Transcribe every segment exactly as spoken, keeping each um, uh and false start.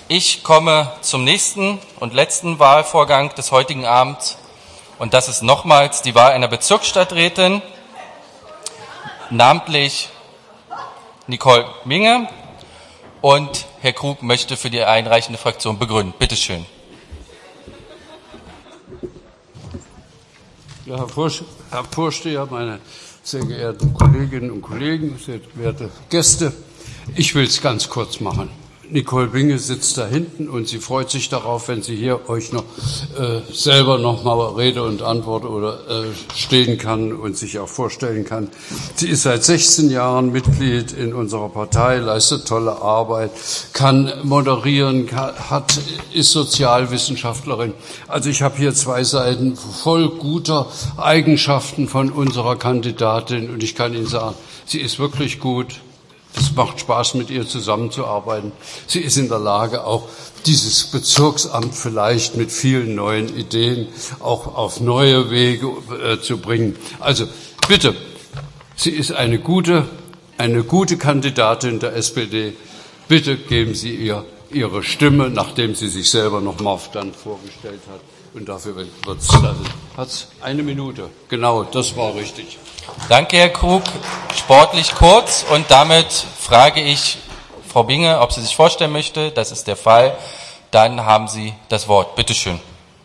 Ich komme zum nächsten und letzten Wahlvorgang des heutigen Abends. Und das ist nochmals die Wahl einer Bezirksstadträtin, namentlich Nicole Minge. Und Herr Krug möchte für die einreichende Fraktion begründen. Bitte schön. Ja, Herr, Vorst- Herr Vorsteher, meine sehr geehrten Kolleginnen und Kollegen, sehr geehrte Gäste, ich will es ganz kurz machen. Nicole Minge sitzt da hinten und sie freut sich darauf, wenn sie hier euch noch äh, selber noch mal Rede und Antwort oder äh, stehen kann und sich auch vorstellen kann. Sie ist seit sechzehn Jahren Mitglied in unserer Partei, leistet tolle Arbeit, kann moderieren, kann, hat, ist Sozialwissenschaftlerin. Also ich habe hier zwei Seiten voll guter Eigenschaften von unserer Kandidatin und ich kann Ihnen sagen, sie ist wirklich gut. Es macht Spaß, mit ihr zusammenzuarbeiten. Sie ist in der Lage, auch dieses Bezirksamt vielleicht mit vielen neuen Ideen auch auf neue Wege äh, zu bringen. Also bitte, sie ist eine gute, eine gute Kandidatin der S P D. Bitte geben Sie ihr Ihre Stimme, nachdem sie sich selber noch mal dann vorgestellt hat. Und dafür wird es also, eine Minute. Genau, das war richtig. Danke, Herr Krug. Sportlich kurz. Und damit frage ich Frau Minge, ob sie sich vorstellen möchte. Das ist der Fall. Dann haben Sie das Wort. Bitte schön.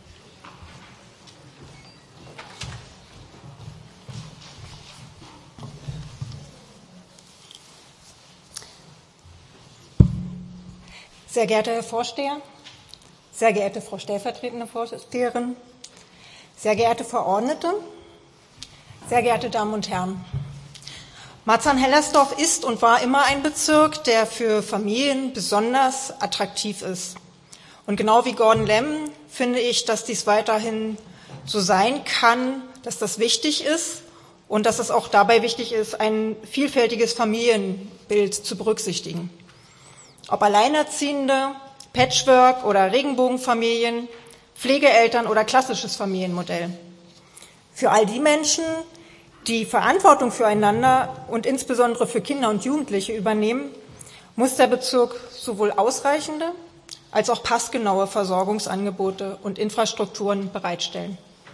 Sehr geehrter Herr Vorsteher, sehr geehrte Frau stellvertretende Vorsteherin, sehr geehrte Verordnete, sehr geehrte Damen und Herren. Marzahn-Hellersdorf ist und war immer ein Bezirk, der für Familien besonders attraktiv ist. Und genau wie Gordon Lemm finde ich, dass dies weiterhin so sein kann, dass das wichtig ist und dass es auch dabei wichtig ist, ein vielfältiges Familienbild zu berücksichtigen. Ob Alleinerziehende, Patchwork- oder Regenbogenfamilien, Pflegeeltern oder klassisches Familienmodell. Für all die Menschen, die Verantwortung füreinander und insbesondere für Kinder und Jugendliche übernehmen, muss der Bezirk sowohl ausreichende als auch passgenaue Versorgungsangebote und Infrastrukturen bereitstellen.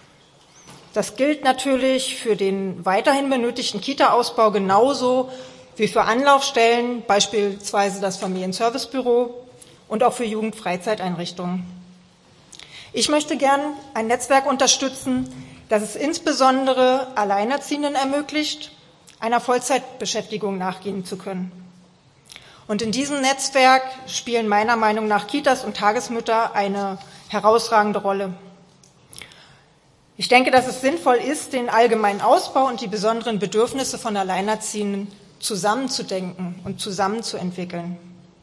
Das gilt natürlich für den weiterhin benötigten Kita-Ausbau genauso wie für Anlaufstellen, beispielsweise das Familienservicebüro und auch für Jugendfreizeiteinrichtungen. Ich möchte gern ein Netzwerk unterstützen, das es insbesondere Alleinerziehenden ermöglicht, einer Vollzeitbeschäftigung nachgehen zu können. Und in diesem Netzwerk spielen meiner Meinung nach Kitas und Tagesmütter eine herausragende Rolle. Ich denke, dass es sinnvoll ist, den allgemeinen Ausbau und die besonderen Bedürfnisse von Alleinerziehenden zusammenzudenken und zusammenzuentwickeln.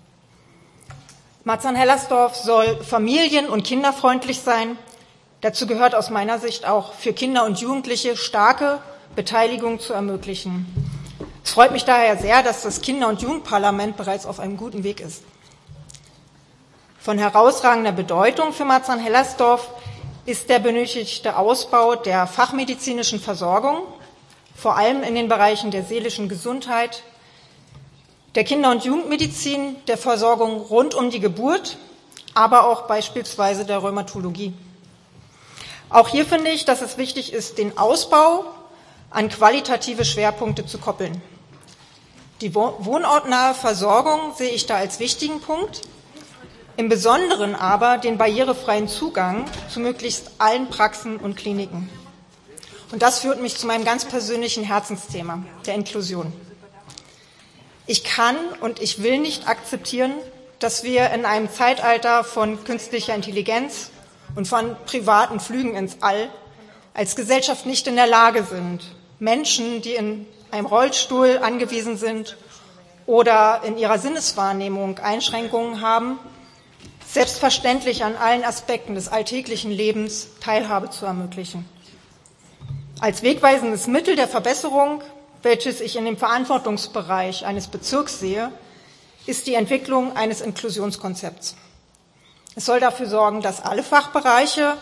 Marzahn-Hellersdorf soll familien- und kinderfreundlich sein. Dazu gehört aus meiner Sicht auch für Kinder und Jugendliche starke Beteiligung zu ermöglichen. Es freut mich daher sehr, dass das Kinder- und Jugendparlament bereits auf einem guten Weg ist. Von herausragender Bedeutung für Marzahn-Hellersdorf ist der benötigte Ausbau der fachmedizinischen Versorgung, vor allem in den Bereichen der seelischen Gesundheit, der Kinder- und Jugendmedizin, der Versorgung rund um die Geburt, aber auch beispielsweise der Rheumatologie. Auch hier finde ich, dass es wichtig ist, den Ausbau an qualitative Schwerpunkte zu koppeln. Die wohnortnahe Versorgung sehe ich da als wichtigen Punkt, im Besonderen aber den barrierefreien Zugang zu möglichst allen Praxen und Kliniken. Und das führt mich zu meinem ganz persönlichen Herzensthema, der Inklusion. Ich kann und ich will nicht akzeptieren, dass wir in einem Zeitalter von künstlicher Intelligenz und von privaten Flügen ins All als Gesellschaft nicht in der Lage sind, Menschen, die in einem Rollstuhl angewiesen sind oder in ihrer Sinneswahrnehmung Einschränkungen haben, selbstverständlich an allen Aspekten des alltäglichen Lebens Teilhabe zu ermöglichen. Als wegweisendes Mittel der Verbesserung, welches ich in dem Verantwortungsbereich eines Bezirks sehe, ist die Entwicklung eines Inklusionskonzepts. Es soll dafür sorgen, dass alle Fachbereiche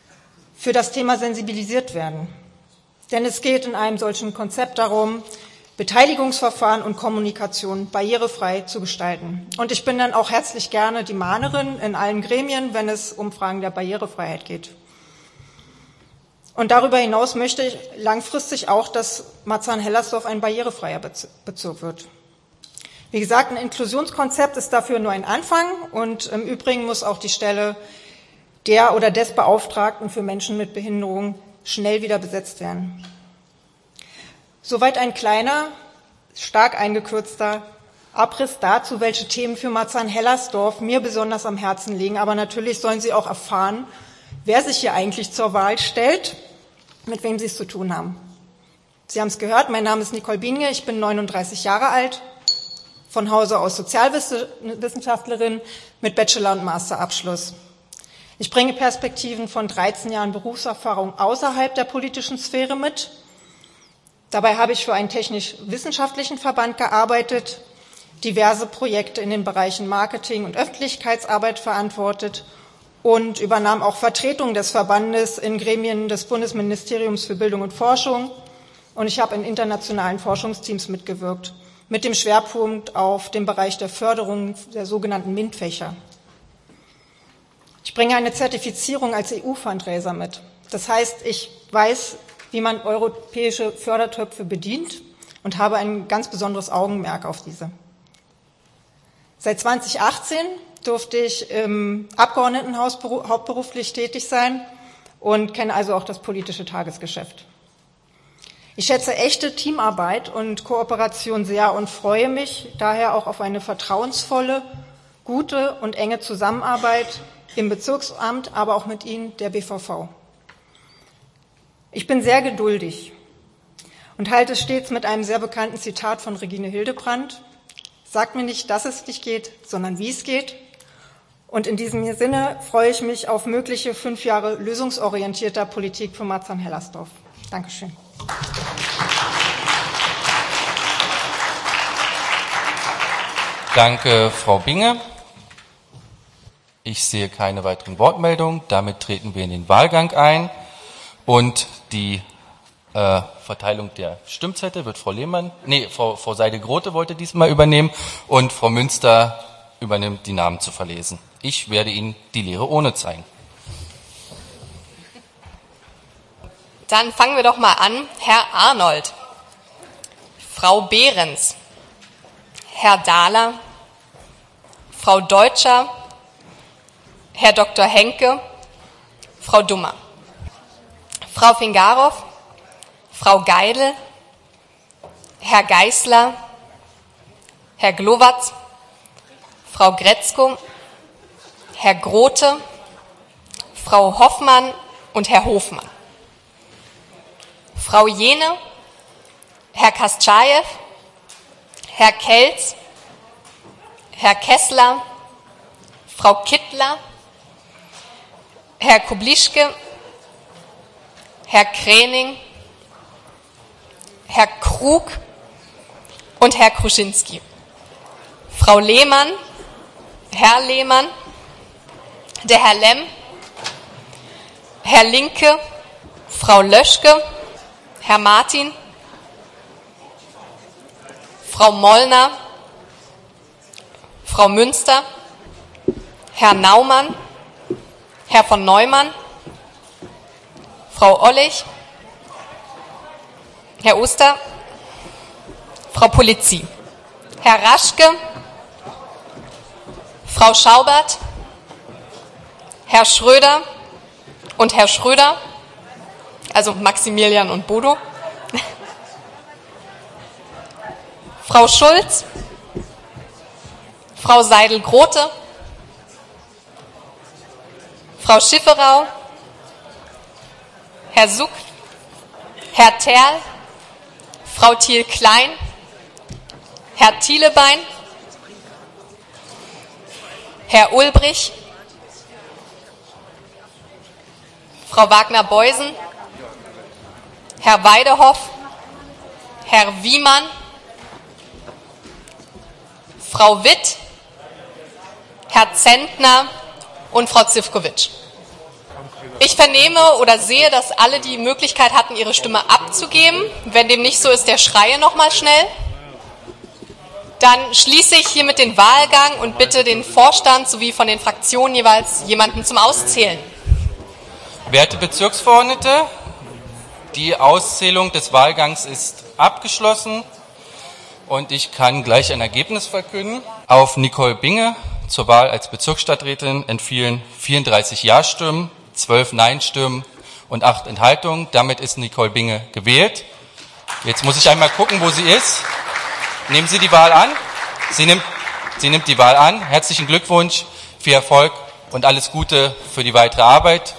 für das Thema sensibilisiert werden. Denn es geht in einem solchen Konzept darum, Beteiligungsverfahren und Kommunikation barrierefrei zu gestalten. Und ich bin dann auch herzlich gerne die Mahnerin in allen Gremien, wenn es um Fragen der Barrierefreiheit geht. Und darüber hinaus möchte ich langfristig auch, dass Marzahn-Hellersdorf ein barrierefreier Bezirk wird. Wie gesagt, ein Inklusionskonzept ist dafür nur ein Anfang und im Übrigen muss auch die Stelle der oder des Beauftragten für Menschen mit Behinderung schnell wieder besetzt werden. Soweit ein kleiner, stark eingekürzter Abriss dazu, welche Themen für Marzahn-Hellersdorf mir besonders am Herzen liegen. Aber natürlich sollen Sie auch erfahren, wer sich hier eigentlich zur Wahl stellt, mit wem Sie es zu tun haben. Sie haben es gehört, mein Name ist Nicole Bienge, ich bin neununddreißig Jahre alt, von Hause aus Sozialwissenschaftlerin mit Bachelor- und Masterabschluss. Ich bringe Perspektiven von dreizehn Jahren Berufserfahrung außerhalb der politischen Sphäre mit. Dabei habe ich für einen technisch-wissenschaftlichen Verband gearbeitet, diverse Projekte in den Bereichen Marketing und Öffentlichkeitsarbeit verantwortet und übernahm auch Vertretung des Verbandes in Gremien des Bundesministeriums für Bildung und Forschung. Und ich habe in internationalen Forschungsteams mitgewirkt, mit dem Schwerpunkt auf dem Bereich der Förderung der sogenannten MINT-Fächer. Ich bringe eine Zertifizierung als E U-Fundraiser mit. Das heißt, ich weiß, wie man europäische Fördertöpfe bedient und habe ein ganz besonderes Augenmerk auf diese. Seit zweitausendachtzehn durfte ich im Abgeordnetenhaus hauptberuflich tätig sein und kenne also auch das politische Tagesgeschäft. Ich schätze echte Teamarbeit und Kooperation sehr und freue mich daher auch auf eine vertrauensvolle, gute und enge Zusammenarbeit im Bezirksamt, aber auch mit Ihnen, der B V V. Ich bin sehr geduldig und halte stets mit einem sehr bekannten Zitat von Regine Hildebrandt: Sagt mir nicht, dass es nicht geht, sondern wie es geht. Und in diesem Sinne freue ich mich auf mögliche fünf Jahre lösungsorientierter Politik für Marzahn-Hellersdorf. Dankeschön. Danke, Frau Binge. Ich sehe keine weiteren Wortmeldungen. Damit treten wir in den Wahlgang ein. Und die äh, Verteilung der Stimmzettel wird Frau Lehmann, nee, Frau, Frau Seide-Grote wollte diesmal übernehmen und Frau Münster übernimmt, die Namen zu verlesen. Ich werde Ihnen die leere Urne zeigen. Dann fangen wir doch mal an. Herr Arnold, Frau Behrens, Herr Dahler, Frau Deutscher, Herr Doktor Henke, Frau Dummer, Frau Fingarow, Frau Geidel, Herr Geisler, Herr Glowacz, Frau Gretzko, Herr Grote, Frau Hoffmann und Herr Hofmann. Frau Jene, Herr Kastschejew, Herr Kelz, Herr Kessler, Frau Kittler, Herr Kublischke, Herr Kräning, Herr Krug und Herr Kruschinski. Frau Lehmann, Herr Lehmann, der Herr Lemm, Herr Linke, Frau Löschke, Herr Martin, Frau Mollner, Frau Münster, Herr Naumann, Herr von Neumann, Frau Ollich, Herr Oster, Frau Polizzi, Herr Raschke, Frau Schaubert, Herr Schröder und Herr Schröder, also Maximilian und Bodo, Frau Schulz, Frau Seidel-Grote, Frau Schifferau, Herr Suck, Herr Terl, Frau Thiel-Klein, Herr Thielebein, Herr Ulbrich, Frau Wagner-Beusen, Herr Weidehoff, Herr Wiemann, Frau Witt, Herr Zentner und Frau Zivkovic. Ich vernehme oder sehe, dass alle die Möglichkeit hatten, ihre Stimme abzugeben. Wenn dem nicht so ist, der schreie nochmal schnell. Dann schließe ich hiermit den Wahlgang und bitte den Vorstand sowie von den Fraktionen jeweils jemanden zum Auszählen. Werte Bezirksverordnete, die Auszählung des Wahlgangs ist abgeschlossen und ich kann gleich ein Ergebnis verkünden. Auf Nicole Binge zur Wahl als Bezirksstadträtin entfielen vierunddreißig Ja-Stimmen, zwölf Nein-Stimmen und acht Enthaltungen. Damit ist Nicole Binge gewählt. Jetzt muss ich einmal gucken, wo sie ist. Nehmen Sie die Wahl an. Sie nimmt, sie nimmt die Wahl an. Herzlichen Glückwunsch, viel Erfolg und alles Gute für die weitere Arbeit.